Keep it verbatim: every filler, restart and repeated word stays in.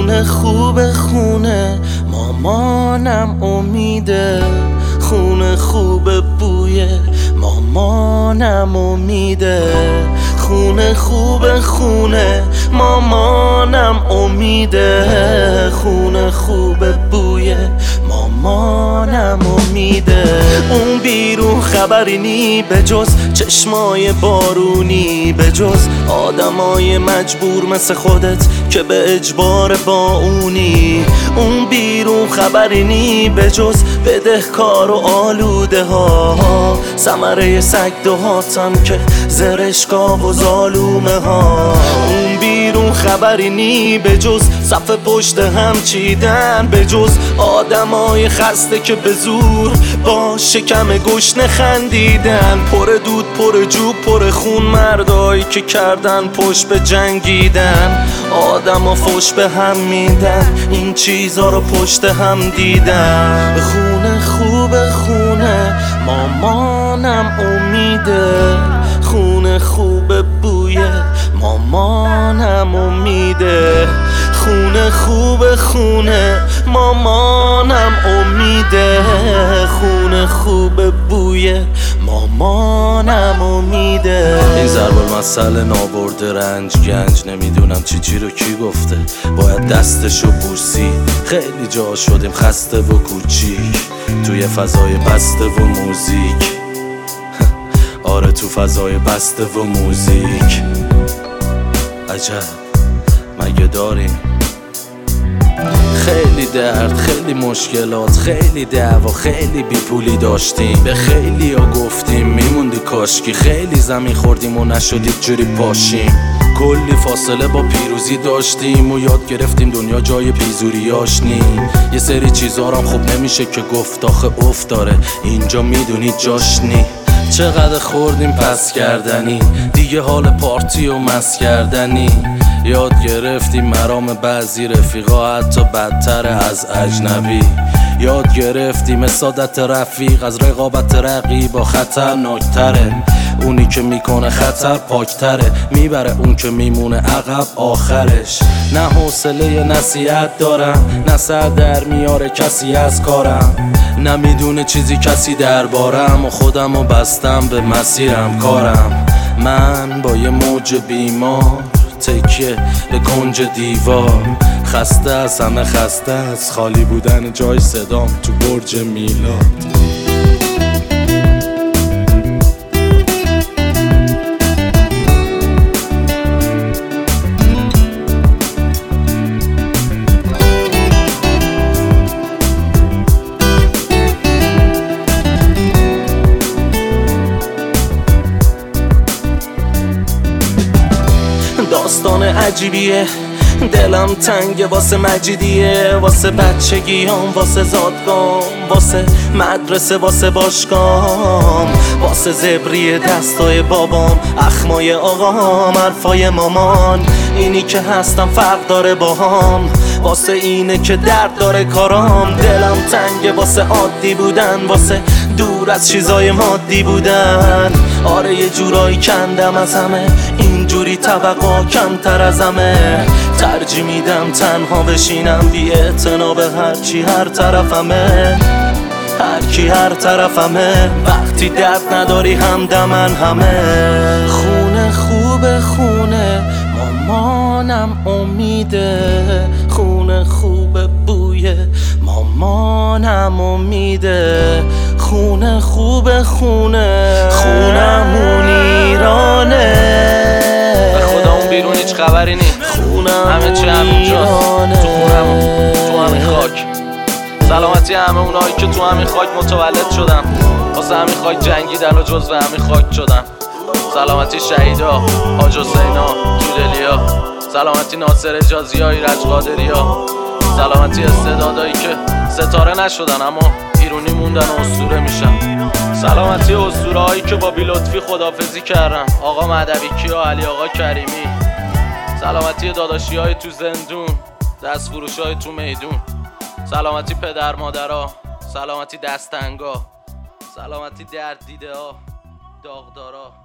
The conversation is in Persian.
خونه خوب خونه مامانم امیده، خونه خوب بوی مامانم امیده، خونه خوب خونه مامانم امیده، خونه خوب بوی مامانم امیده. اون بیرون خبری نی به جز چشمای بارونی، به جز آدمای مجبور مثل خودت که به اجبار با اونی. اون بیرون خبری نی به جز بدهکار و آلوده ها، ثمره سگ دهاتم که زرشکا و ظالومه ها. اون بیرون خبری نی به جز صف پشت هم چیدن، به جز آدمای خسته که به زور با شکم گشنه خندیدن. پر دود پر جوب پر خون مردایی که کردن پشت به جنگیدن، آدما فوش به هم میدن، این چیزا رو پشت هم دیدن. خونه خوب خونه مامانم امیده، خونه خوب بوی مامانم امیده، خونه خوب خونه مامانم امیده، خونه خوب بوی مامانم امیده. این ضرب المثل نابرده رنج گنج، نمیدونم چی چی رو کی گفته، باید دستشو بوسی. خیلی جا شدیم خسته و کوچیک توی فضای بسته و موزیک. آره تو فضای بسته و موزیک. عجب مگه داریم؟ خیلی درد، خیلی مشکلات، خیلی دعوا، خیلی بیپولی داشتیم، به خیلی ها گفتیم میموندی کاشکی، خیلی زمین خوردیم و نشدید جوری پاشیم. کلی فاصله با پیروزی داشتیم و یاد گرفتیم دنیا جای پیزوریاش نی. یه سری چیزا هم خوب نمیشه که گفت، آخه افت داره اینجا میدونی جاش نی. چقدر خوردیم پس کردنی، دیگه حال پارتی و مس کردنی. یاد گرفتیم مرام بعضی رفیقا حتی بدتر از اجنبی. یاد گرفتیم سعادت رفیق از رقابت رقیبا خطرناکتره. اونی که میکنه خطر پاکتره، میبره اون که میمونه عقب آخرش. نه حوصله نصیحت دارم، نه سر در میاره کسی از کارم، نمیدونه چیزی کسی دربارم و خودمو بستم به مسیرم کارم. من با یه موج بیمار تکیه به کنج دیوار، خسته از همه خسته از خالی بودن جای صدام تو برج میلاد. داستان عجیبیه، دلم تنگه واسه مجیدیه، واسه بچگیام، واسه زادگام، واسه مدرسه، واسه باشگام، واسه زبری دستای بابام، اخمای آقام، حرفای مامان. اینی که هستم فرق داره باهام، واسه اینه که درد داره کارام. دلم تنگه واسه عادی بودن، واسه دور از چیزای مادی بودن. آره یه جورایی کندم از همه، اینجوری طبقا کمتر از همه. ترجیح میدم تنها بشینم بی اعتنا به هرچی هر طرفمه، هرکی هر طرفمه. وقتی درد نداری همدمن همه. خونه خوب خونه مامانم امیده، خونه خوب بوی مامانم امیده، خونه خوب خونه خونمون ایرانه. به خدا اون بیرون هیچ خبری نی، همه چی همینجاست تو خونمون، تو همین خاک. سلامتی همه اونایی که تو همین خاک متولد شدن، واسه همین خاک جنگیدن و جزو همین خاک شدن. سلامتی شهیدا، حاج حسینا، دودلیا، سلامتی ناصر اجازی ها، ایرج قادری ها، سلامتی استعدادایی که ستاره نشدن اما ایرونی موندن و اسطوره میشن. سلامتی اسطوره هایی که با بی لطفی خدافزی کردن، آقا مهدوی کیا، علی آقا کریمی. سلامتی داداشی های تو زندون، دست فروش های تو میدون. سلامتی پدر مادرها، سلامتی دستنگا، سلامتی درد دیده ها، داغدارا.